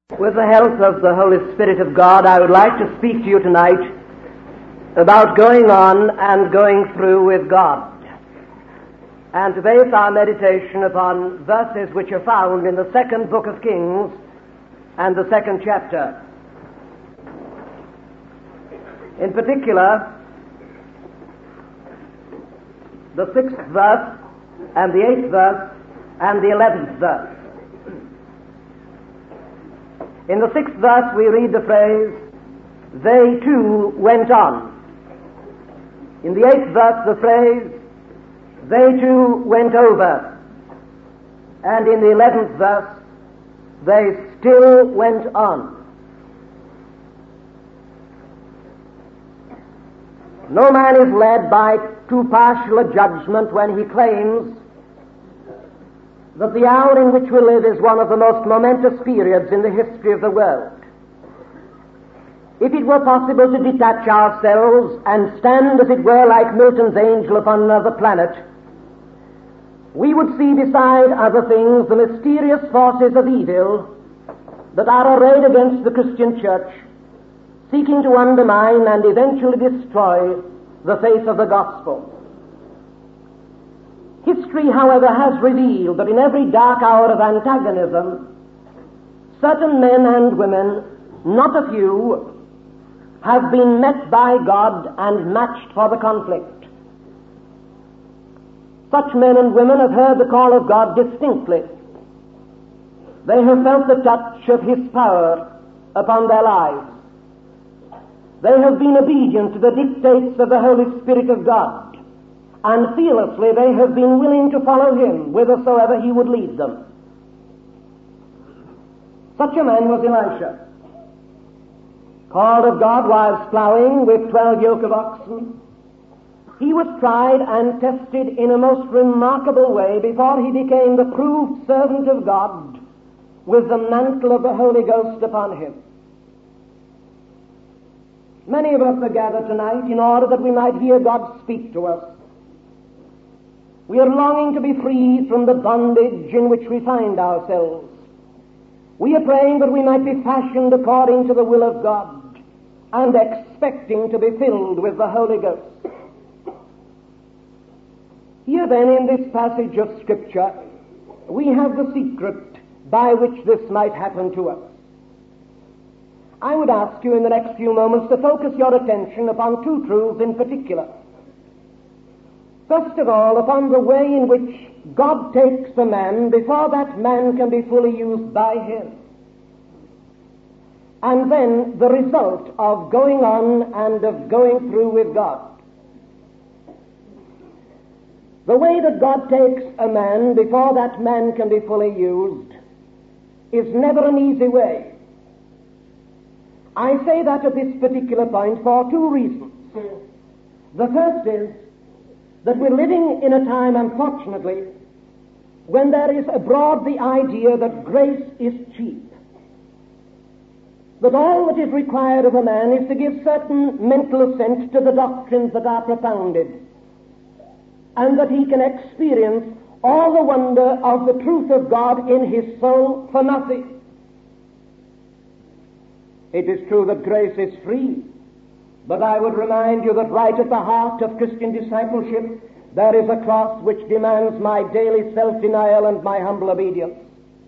With the help of the Holy Spirit of God, I would like to speak to you tonight about going on and going through with God, and to base our meditation upon verses which are found in the second book of Kings and the second chapter. In particular, the 6th verse and the 8th verse and the 11th verse. In the 6th verse we read the phrase, "They too went on." In the 8th verse the phrase, "They too went over." And in the 11th verse, "They still went on." No man is led by too partial a judgment when he claims that the hour in which we live is one of the most momentous periods in the history of the world. If it were possible to detach ourselves and stand, as it were, like Milton's angel upon another planet, we would see beside other things the mysterious forces of evil that are arrayed against the Christian church, seeking to undermine and eventually destroy the faith of the gospel. History, however, has revealed that in every dark hour of antagonism, certain men and women, not a few, have been met by God and matched for the conflict. Such men and women have heard the call of God distinctly. They have felt the touch of His power upon their lives. They have been obedient to the dictates of the Holy Spirit of God, and fearlessly they have been willing to follow Him whithersoever He would lead them. Such a man was Elisha, called of God whilst plowing with 12 yoke of oxen. He was tried and tested in a most remarkable way before he became the proved servant of God with the mantle of the Holy Ghost upon him. Many of us are gathered tonight in order that we might hear God speak to us. We are longing to be free from the bondage in which we find ourselves. We are praying that we might be fashioned according to the will of God and expecting to be filled with the Holy Ghost. Here then in this passage of Scripture, we have the secret by which this might happen to us. I would ask you in the next few moments to focus your attention upon two truths in particular. First of all, upon the way in which God takes a man before that man can be fully used by Him. And then the result of going on and of going through with God. The way that God takes a man before that man can be fully used is never an easy way. I say that at this particular point for two reasons. The first is that we're living in a time, unfortunately, when there is abroad the idea that grace is cheap. That all that is required of a man is to give certain mental assent to the doctrines that are propounded, and that he can experience all the wonder of the truth of God in his soul for nothing. It is true that grace is free, but I would remind you that right at the heart of Christian discipleship there is a cross which demands my daily self-denial and my humble obedience.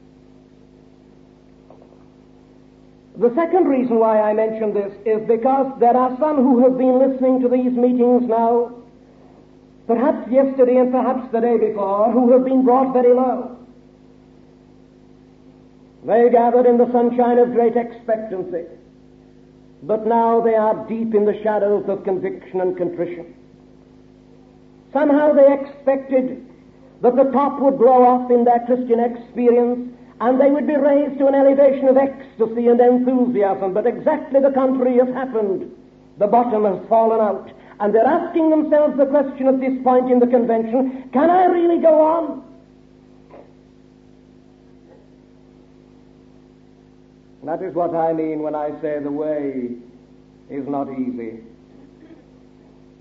The second reason why I mention this is because there are some who have been listening to these meetings now, perhaps yesterday and perhaps the day before, who have been brought very low. They gathered in the sunshine of great expectancy, but now they are deep in the shadows of conviction and contrition. Somehow they expected that the top would blow off in their Christian experience and they would be raised to an elevation of ecstasy and enthusiasm, but exactly the contrary has happened. The bottom has fallen out, and they're asking themselves the question at this point in the convention, can I really go on? That is what I mean when I say the way is not easy.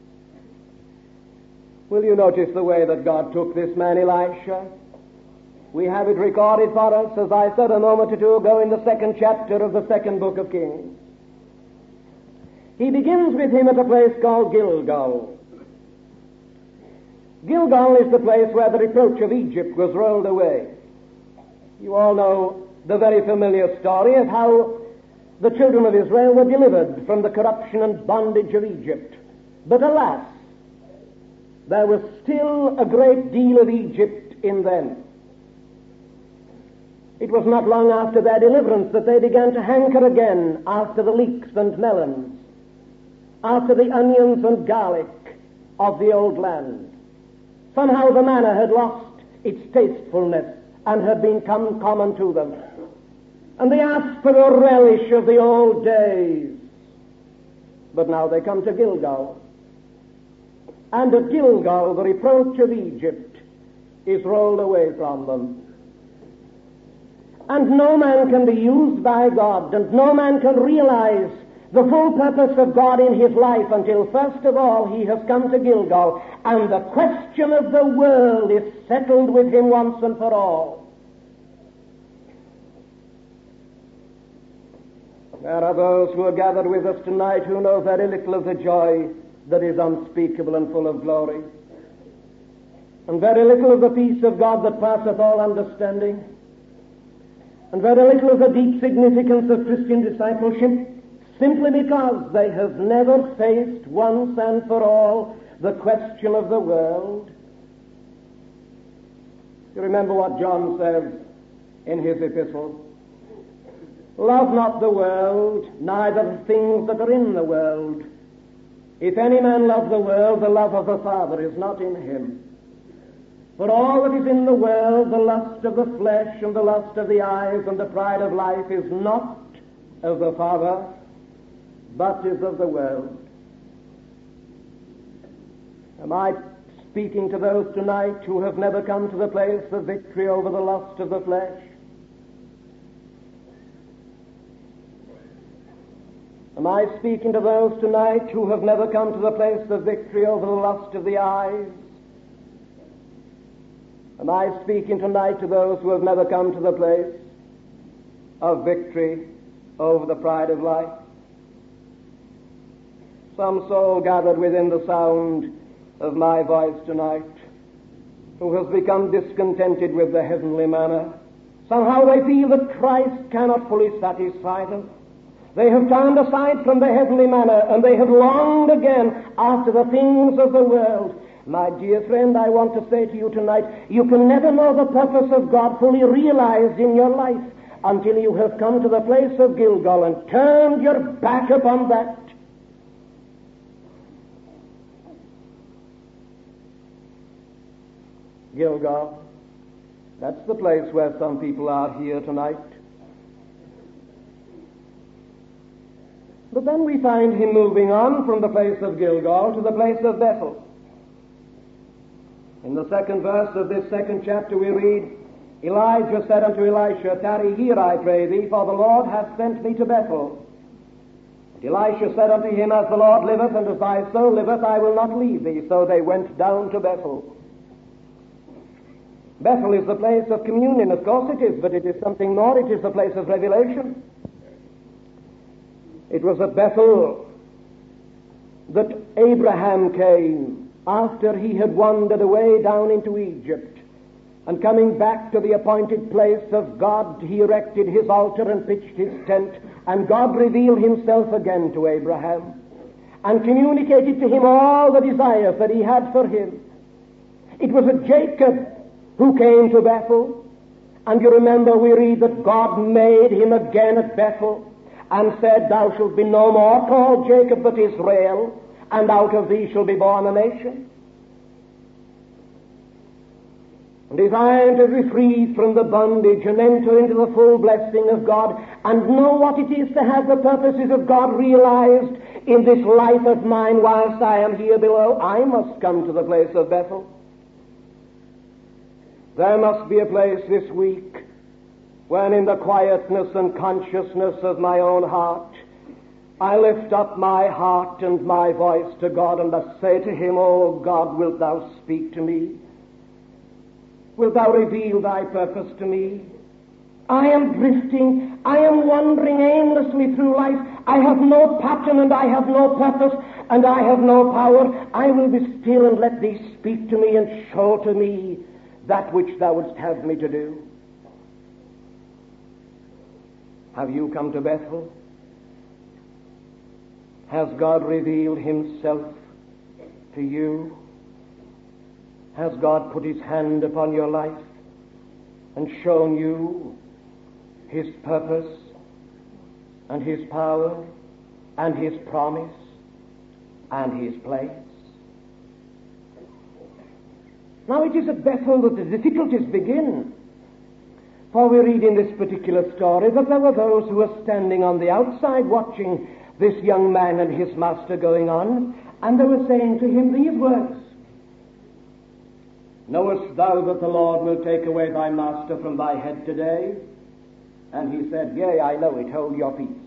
Will you notice the way that God took this man Elisha? We have it recorded for us, as I said a moment or two ago, in the 2nd chapter of the 2nd book of Kings. He begins with him at a place called Gilgal. Gilgal is the place where the reproach of Egypt was rolled away. You all know the very familiar story of how the children of Israel were delivered from the corruption and bondage of Egypt. But alas, there was still a great deal of Egypt in them. It was not long after their deliverance that they began to hanker again after the leeks and melons, after the onions and garlic of the old land. Somehow the manna had lost its tastefulness and had become common to them. And they asked for a relish of the old days. But now they come to Gilgal. And at Gilgal, the reproach of Egypt is rolled away from them. And no man can be used by God, and no man can realize the full purpose of God in his life until first of all he has come to Gilgal, and the question of the world is settled with him once and for all. There are those who are gathered with us tonight who know very little of the joy that is unspeakable and full of glory, and very little of the peace of God that passeth all understanding, and very little of the deep significance of Christian discipleship, simply because they have never faced once and for all the question of the world. You remember what John says in his epistle? Love not the world, neither the things that are in the world. If any man love the world, the love of the Father is not in him. For all that is in the world, the lust of the flesh and the lust of the eyes and the pride of life, is not of the Father, but is of the world. Am I speaking to those tonight who have never come to the place of victory over the lust of the flesh? Am I speaking to those tonight who have never come to the place of victory over the lust of the eyes? Am I speaking tonight to those who have never come to the place of victory over the pride of life? Some soul gathered within the sound of my voice tonight who has become discontented with the heavenly manna. Somehow they feel that Christ cannot fully satisfy them. They have turned aside from the heavenly manna, and they have longed again after the things of the world. My dear friend, I want to say to you tonight, you can never know the purpose of God fully realized in your life until you have come to the place of Gilgal and turned your back upon that. Gilgal, that's the place where some people are here tonight. But then we find him moving on from the place of Gilgal to the place of Bethel. In the 2nd verse of this 2nd chapter we read, Elijah said unto Elisha, Tarry here, I pray thee, for the Lord hath sent me to Bethel. And Elisha said unto him, As the Lord liveth, and as thy soul liveth, I will not leave thee. So they went down to Bethel. Bethel is the place of communion, of course it is, but it is something more. It is the place of revelation. It was at Bethel that Abraham came after he had wandered away down into Egypt, and coming back to the appointed place of God, he erected his altar and pitched his tent, and God revealed himself again to Abraham and communicated to him all the desires that he had for him. It was a Jacob who came to Bethel, and you remember we read that God made him again at Bethel and said, Thou shalt be no more called Jacob but Israel, and out of thee shall be born a nation. And desiring to be freed from the bondage and enter into the full blessing of God and know what it is to have the purposes of God realized in this life of mine whilst I am here below, I must come to the place of Bethel. There must be a place this week when in the quietness and consciousness of my own heart I lift up my heart and my voice to God and I say to him, Oh God, wilt thou speak to me? wilt thou reveal thy purpose to me? I am drifting, I am wandering aimlessly through life. I have no pattern and I have no purpose and I have no power. I will be still and let thee speak to me and show to me that which thou wouldst have me to do. Have you come to Bethel? Has God revealed himself to you? Has God put his hand upon your life and shown you his purpose and his power and his promise and his place? Now it is at Bethel that the difficulties begin. For we read in this particular story that there were those who were standing on the outside watching this young man and his master going on, and they were saying to him these words, Knowest thou that the Lord will take away thy master from thy head today? And he said, Yea, I know it, hold your peace.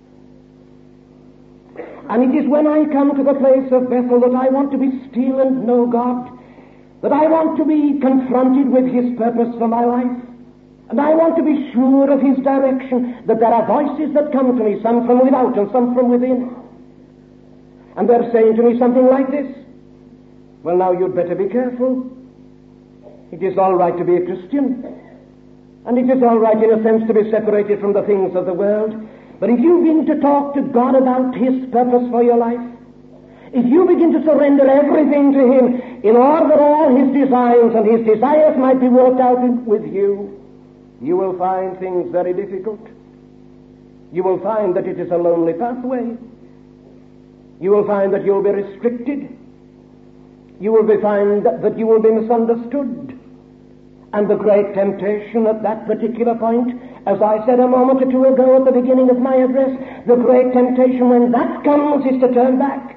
And it is when I come to the place of Bethel that I want to be still and know God, that I want to be confronted with his purpose for my life, and I want to be sure of his direction, that there are voices that come to me, some from without and some from within. And they're saying to me something like this, Well, now you'd better be careful. It is all right to be a Christian, and it is all right in a sense to be separated from the things of the world, but if you begin to talk to God about his purpose for your life, if you begin to surrender everything to him in order that all his designs and his desires might be worked out with you, you will find things very difficult. You will find that it is a lonely pathway. You will find that you will be restricted. You will find that you will be misunderstood. And the great temptation at that particular point, as I said a moment or two ago at the beginning of my address, the great temptation when that comes is to turn back.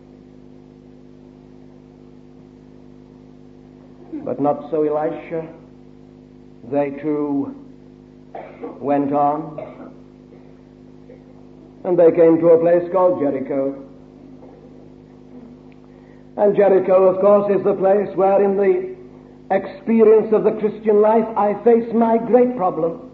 But not so Elisha. They too went on, and they came to a place called Jericho. And Jericho, of course, is the place where in the experience of the Christian life I face my great problem.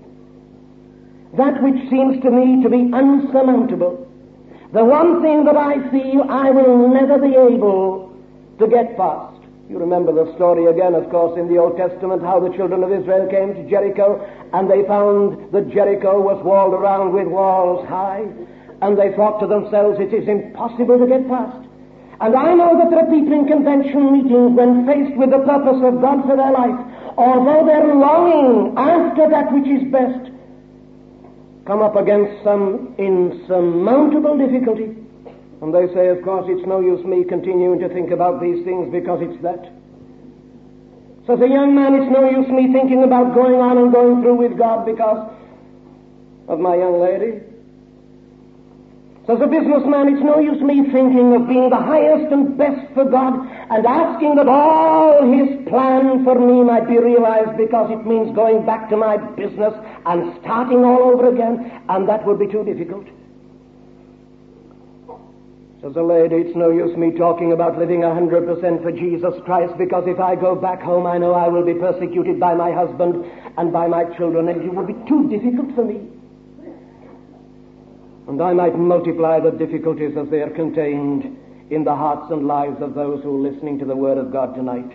That which seems to me to be unsurmountable. The one thing that I feel I will never be able to get past. You remember the story again, of course, in the Old Testament, how the children of Israel came to Jericho, and they found that Jericho was walled around with walls high, and they thought to themselves, it is impossible to get past. And I know that there are people in convention meetings, when faced with the purpose of God for their life, although they're longing after that which is best, come up against some insurmountable difficulty. And they say, of course, it's no use me continuing to think about these things because it's that. Says a young man, it's no use me thinking about going on and going through with God because of my young lady. Says a businessman, it's no use me thinking of being the highest and best for God and asking that all his plan for me might be realized because it means going back to my business and starting all over again, and that would be too difficult. Says a lady, it's no use me talking about living 100% for Jesus Christ because if I go back home I know I will be persecuted by my husband and by my children, and it would be too difficult for me. And I might multiply the difficulties as they are contained in the hearts and lives of those who are listening to the Word of God tonight.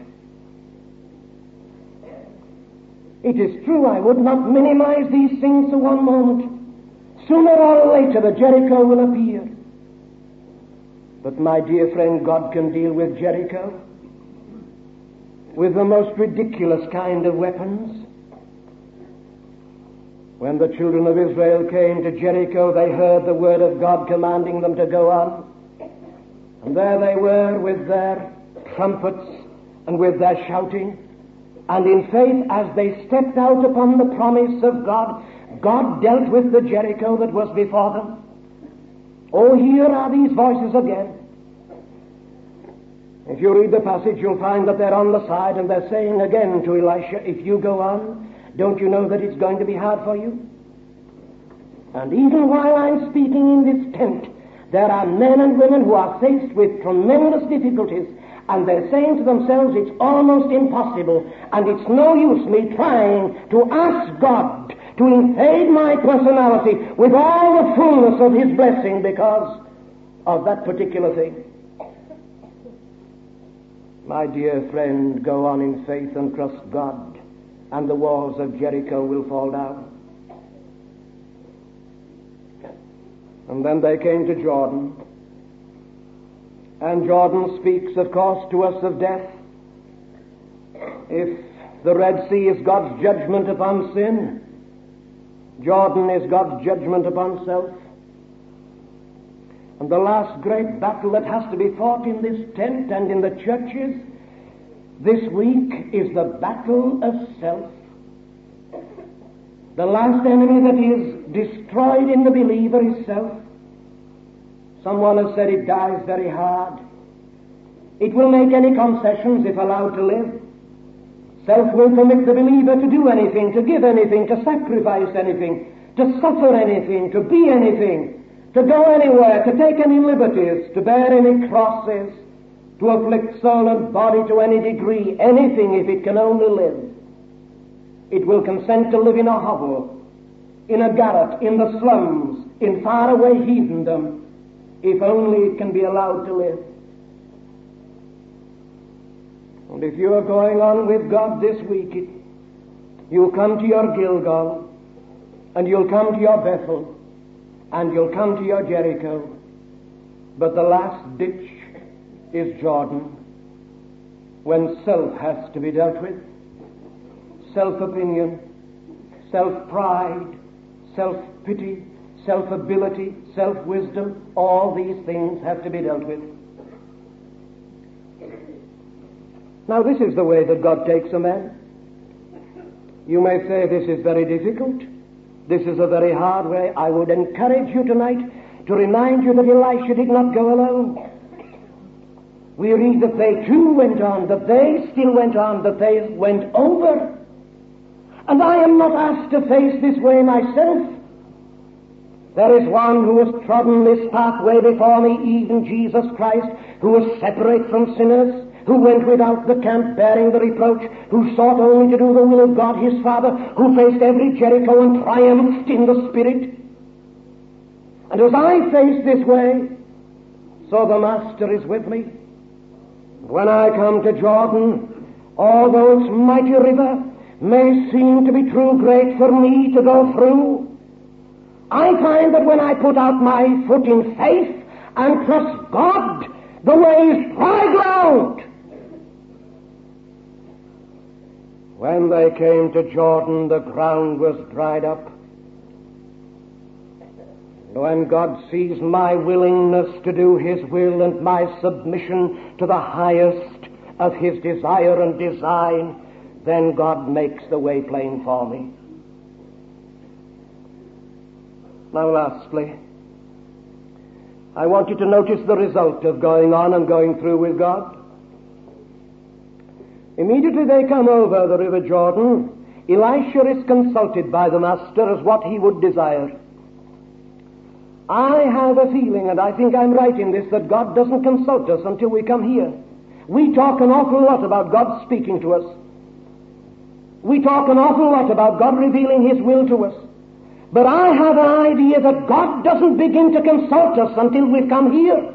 It is true, I would not minimize these things for one moment. Sooner or later the Jericho will appear. But my dear friend, God can deal with Jericho with the most ridiculous kind of weapons. When the children of Israel came to Jericho, they heard the word of God commanding them to go on. And there they were with their trumpets and with their shouting. And in faith, as they stepped out upon the promise of God, God dealt with the Jericho that was before them. Oh, here are these voices again. If you read the passage, you'll find that they're on the side and they're saying again to Elisha, if you go on, don't you know that it's going to be hard for you? And even while I'm speaking in this tent, there are men and women who are faced with tremendous difficulties, And they're saying to themselves, it's almost impossible, and it's no use me trying to ask God to invade my personality with all the fullness of His blessing because of that particular thing. My dear friend, go on in faith and trust God, and the walls of Jericho will fall down. And then they came to Jordan. And Jordan speaks, of course, to us of death. If the Red Sea is God's judgment upon sin, Jordan is God's judgment upon self. And the last great battle that has to be fought in this tent and in the churches this week is the battle of self. The last enemy that is destroyed in the believer is self. Someone has said it dies very hard. It will make any concessions if allowed to live. Self will permit the believer to do anything, to give anything, to sacrifice anything, to suffer anything, to be anything, to go anywhere, to take any liberties, to bear any crosses, to afflict soul and body to any degree, anything if it can only live. It will consent to live in a hovel, in a garret, in the slums, in faraway heathendom, if only it can be allowed to live. And if you are going on with God this week, you'll come to your Gilgal, and you'll come to your Bethel, and you'll come to your Jericho. But the last ditch is Jordan, when self has to be dealt with. Self-opinion, self-pride, self-pity, self-ability, self-wisdom, all these things have to be dealt with. Now this is the way that God takes a man. You may say this is very difficult. This is a very hard way. I would encourage you tonight to remind you that Elisha did not go alone. We read that they too went on, that they still went on, that they went over. And I am not asked to face this way myself. There is one who has trodden this pathway before me, even Jesus Christ, who was separate from sinners, who went without the camp bearing the reproach, who sought only to do the will of God his Father, who faced every Jericho and triumphed in the Spirit. And as I face this way, so the Master is with me. When I come to Jordan, although its mighty river may seem to be too great for me to go through, I find that when I put out my foot in faith and trust God, the way is dry ground. When they came to Jordan, the ground was dried up. When God sees my willingness to do His will and my submission to the highest of His desire and design, then God makes the way plain for me. Now lastly, I want you to notice the result of going on and going through with God. Immediately they come over the river Jordan, Elisha is consulted by the Master as what he would desire. I have a feeling, and I think I'm right in this, that God doesn't consult us until we come here. We talk an awful lot about God speaking to us. We talk an awful lot about God revealing His will to us. But I have an idea that God doesn't begin to consult us until we come here.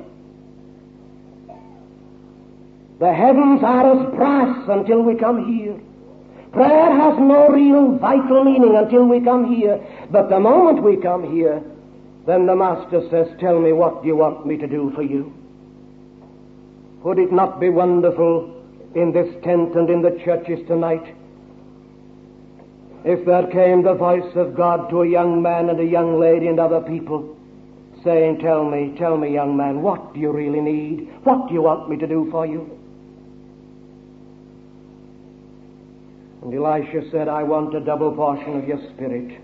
The heavens are as brass until we come here. Prayer has no real vital meaning until we come here. But the moment we come here, then the Master says, tell me, what do you want me to do for you? Would it not be wonderful in this tent and in the churches tonight if there came the voice of God to a young man and a young lady and other people saying, tell me, young man, what do you really need? What do you want me to do for you? And Elisha said, I want a double portion of your Spirit.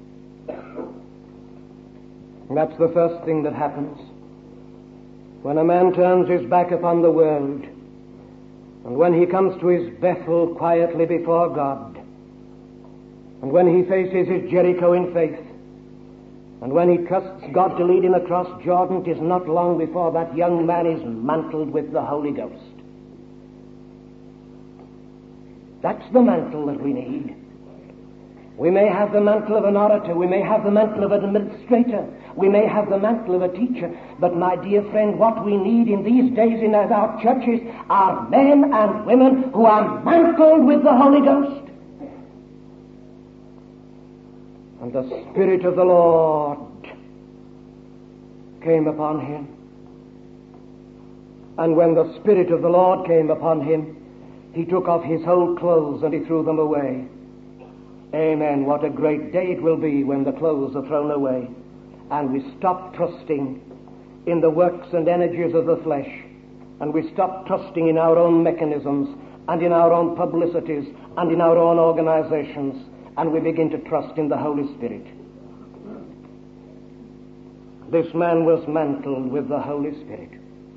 And that's the first thing that happens. When a man turns his back upon the world, and when he comes to his Bethel quietly before God, and when he faces his Jericho in faith, and when he trusts God to lead him across Jordan, it is not long before that young man is mantled with the Holy Ghost. That's the mantle that we need. We may have the mantle of an orator, we may have the mantle of an administrator, we may have the mantle of a teacher, but my dear friend, what we need in these days in our churches are men and women who are mantled with the Holy Ghost. And the Spirit of the Lord came upon him. And when the Spirit of the Lord came upon him, he took off his whole clothes and he threw them away. Amen. What a great day it will be when the clothes are thrown away and we stop trusting in the works and energies of the flesh, and we stop trusting in our own mechanisms and in our own publicities and in our own organizations, and we begin to trust in the Holy Spirit. This man was mantled with the Holy Spirit.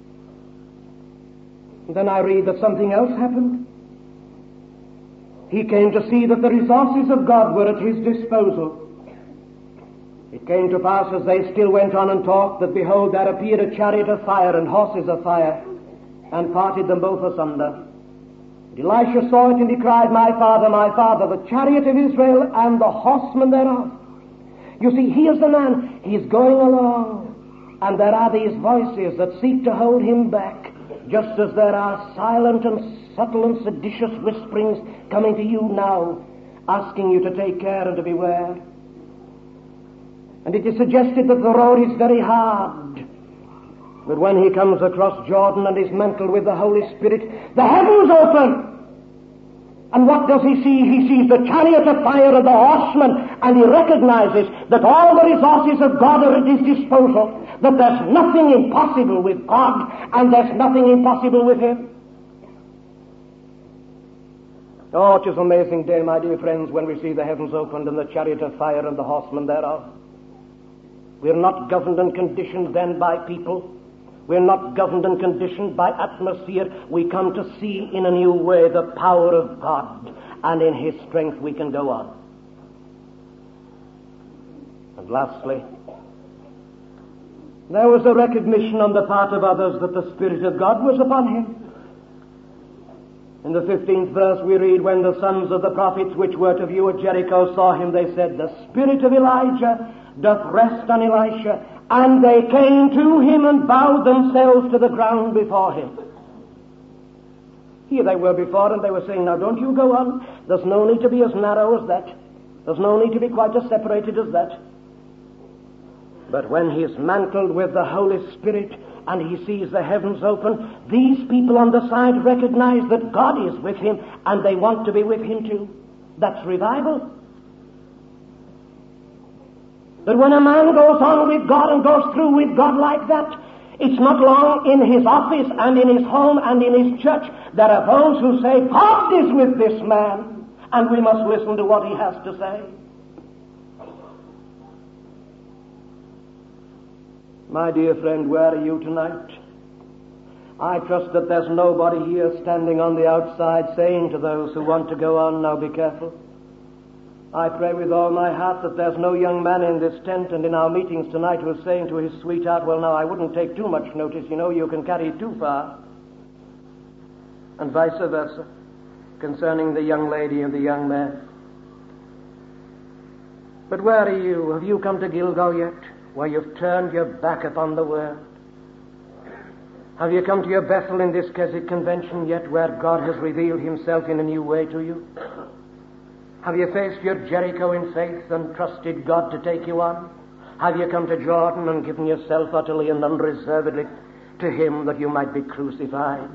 Then I read that something else happened. He came to see that the resources of God were at his disposal. It came to pass as they still went on and talked that, behold, there appeared a chariot of fire and horses of fire, and parted them both asunder. And Elisha saw it, and he cried, my father, the chariot of Israel and the horsemen thereof. You see, here's the man. He's going along, and there are these voices that seek to hold him back, just as there are silent and subtle and seditious whisperings coming to you now, asking you to take care and to beware. And it is suggested that the road is very hard, but when he comes across Jordan and is mantled with the Holy Spirit, the heavens open. And what does he see? He sees the chariot of fire and the horsemen, and he recognizes that all the resources of God are at his disposal, that there's nothing impossible with God, and there's nothing impossible with him. Oh, it is an amazing day, my dear friends, when we see the heavens opened and the chariot of fire and the horsemen thereof. We're not governed and conditioned then by people. We're not governed and conditioned by atmosphere. We come to see in a new way the power of God, and in his strength we can go on. And lastly, there was a recognition on the part of others that the Spirit of God was upon him. In the 15th verse we read, when the sons of the prophets which were to view at Jericho saw him, they said, the spirit of Elijah doth rest on Elisha. And they came to him and bowed themselves to the ground before him. Here they were before, and they were saying, now don't you go on. There's no need to be as narrow as that. There's no need to be quite as separated as that. But when he is mantled with the Holy Spirit and he sees the heavens open, these people on the side recognize that God is with him, and they want to be with him too. That's revival. But when a man goes on with God and goes through with God like that, it's not long in his office and in his home and in his church. There are those who say, God is with this man, and we must listen to what he has to say. My dear friend, where are you tonight? I trust that there's nobody here standing on the outside saying to those who want to go on, now be careful. I pray with all my heart that there's no young man in this tent and in our meetings tonight who is saying to his sweetheart, well, now, I wouldn't take too much notice, you can carry it too far. And vice versa, concerning the young lady and the young man. But where are you? Have you come to Gilgal yet, where you've turned your back upon the world? Have you come to your Bethel in this Keswick convention yet, where God has revealed himself in a new way to you? Have you faced your Jericho in faith and trusted God to take you on? Have you come to Jordan and given yourself utterly and unreservedly to him that you might be crucified?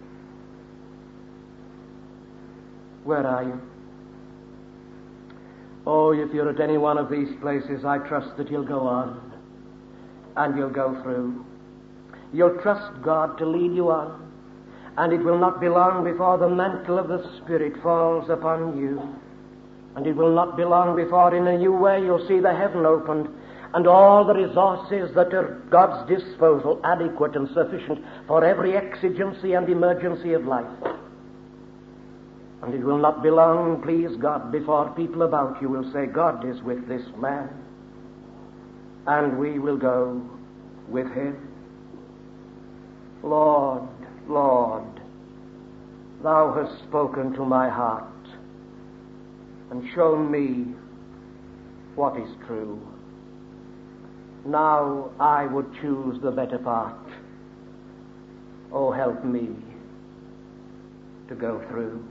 Where are you? Oh, if you're at any one of these places, I trust that you'll go on and you'll go through. You'll trust God to lead you on, and it will not be long before the mantle of the Spirit falls upon you. And it will not be long before in a new way you'll see the heaven opened and all the resources that are at God's disposal, adequate and sufficient for every exigency and emergency of life. And it will not be long, please God, before people about you will say, God is with this man, and we will go with him. Lord, Lord, thou hast spoken to my heart and shown me what is true. Now I would choose the better part. Oh, help me to go through.